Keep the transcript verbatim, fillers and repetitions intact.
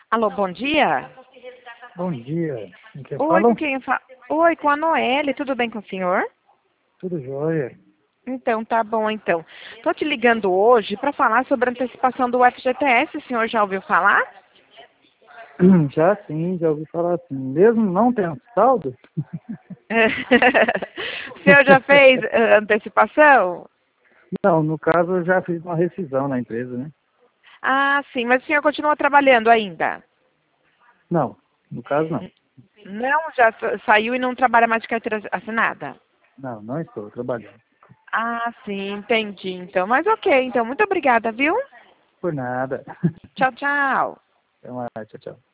Alô, bom dia. Bom dia. Com quem Oi, falam? com quem eu falo? Oi, com a Noelle, tudo bem com o senhor? Tudo jóia. Então, tá bom, então. Tô te ligando hoje para falar sobre a antecipação do F G T S, o senhor já ouviu falar? Já sim, já ouvi falar assim. Mesmo não tendo saldo? O senhor já fez eh, antecipação? Não, no caso eu já fiz uma rescisão na empresa, né? Ah, sim, mas o senhor continua trabalhando ainda? Não, no caso não. Não, já sa- saiu e não trabalha mais de carteira assinada? Não, não estou trabalhando. Ah, sim, entendi, então. Mas ok, então, muito obrigada, viu? Por nada. Tchau, tchau. Então, ah, tchau, tchau.